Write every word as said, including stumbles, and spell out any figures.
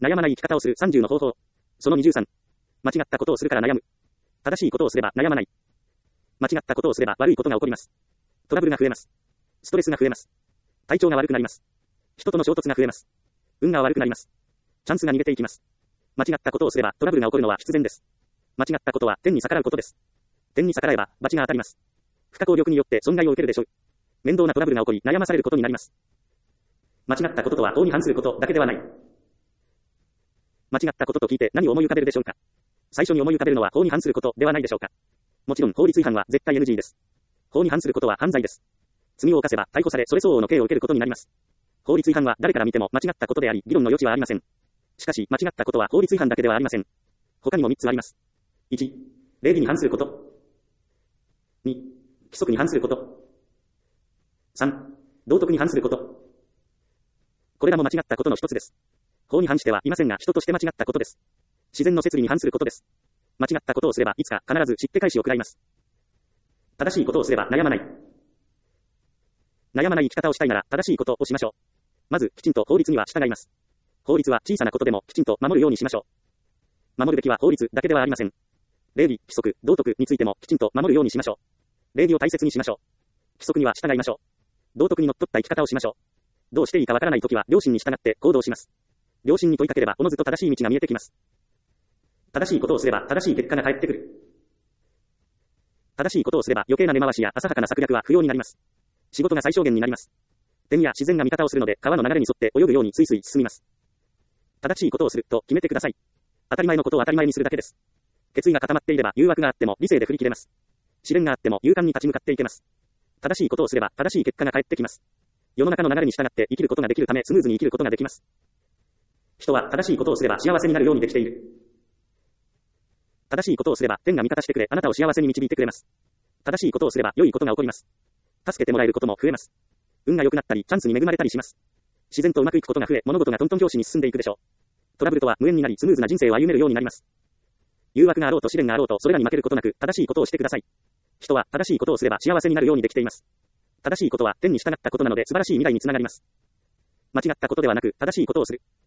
悩まない生き方をするさんじゅうの方法。そのにじゅうさん。間違ったことをするから悩む。正しいことをすれば悩まない。間違ったことをすれば悪いことが起こります。トラブルが増えます。ストレスが増えます。体調が悪くなります。人との衝突が増えます。運が悪くなります。チャンスが逃げていきます。間違ったことをすればトラブルが起こるのは必然です。間違ったことは天に逆らうことです。天に逆らえば罰が当たります。不可抗力によって損害を受けるでしょう。面倒なトラブルが起こり悩まされることになります。間違ったこととは法に反することだけではない。間違ったことと聞いて何を思い浮かべるでしょうか。最初に思い浮かべるのは法に反することではないでしょうか。もちろん法律違反は絶対 エヌジー です。法に反することは犯罪です。罪を犯せば逮捕されそれ相応の刑を受けることになります。法律違反は誰から見ても間違ったことであり議論の余地はありません。しかし間違ったことは法律違反だけではありません。他にもみっつあります。いち、礼儀に反すること。に、規則に反すること。さん、道徳に反すること。これらも間違ったことの一つです。法に反してはいませんが人として間違ったことです。自然の摂理に反することです。間違ったことをすればいつか必ず知って返しを食らいます。正しいことをすれば悩まない。悩まない生き方をしたいなら正しいことをしましょう。まずきちんと法律には従います。法律は小さなことでもきちんと守るようにしましょう。守るべきは法律だけではありません。礼儀、規則、道徳についてもきちんと守るようにしましょう。礼儀を大切にしましょう。規則には従いましょう。道徳にのっとった生き方をしましょう。どうしていいかわからないときは良心に従って行動します。良心に問いかければおのずと正しい道が見えてきます。正しいことをすれば正しい結果が返ってくる。正しいことをすれば余計な根回しや浅はかな策略は不要になります。仕事が最小限になります。天や自然が味方をするので川の流れに沿って泳ぐようにスイスイ進みます。正しいことをすると決めてください。当たり前のことを当たり前にするだけです。決意が固まっていれば誘惑があっても理性で振り切れます。試練があっても勇敢に立ち向かっていけます。正しいことをすれば正しい結果が返ってきます。世の中の流れに従って生きることができるためスムーズに生きることができます。人は正しいことをすれば幸せになるようにできている。正しいことをすれば天が味方してくれあなたを幸せに導いてくれます。正しいことをすれば良いことが起こります。助けてもらえることも増えます。運が良くなったりチャンスに恵まれたりします。自然とうまくいくことが増え物事がトントン拍子に進んでいくでしょう。トラブルとは無縁になりスムーズな人生を歩めるようになります。誘惑があろうと試練があろうとそれらに負けることなく正しいことをしてください。人は正しいことをすれば幸せになるようにできています。正しいことは天に従ったことなので素晴らしい未来につながります。間違ったことではなく正しいことをする。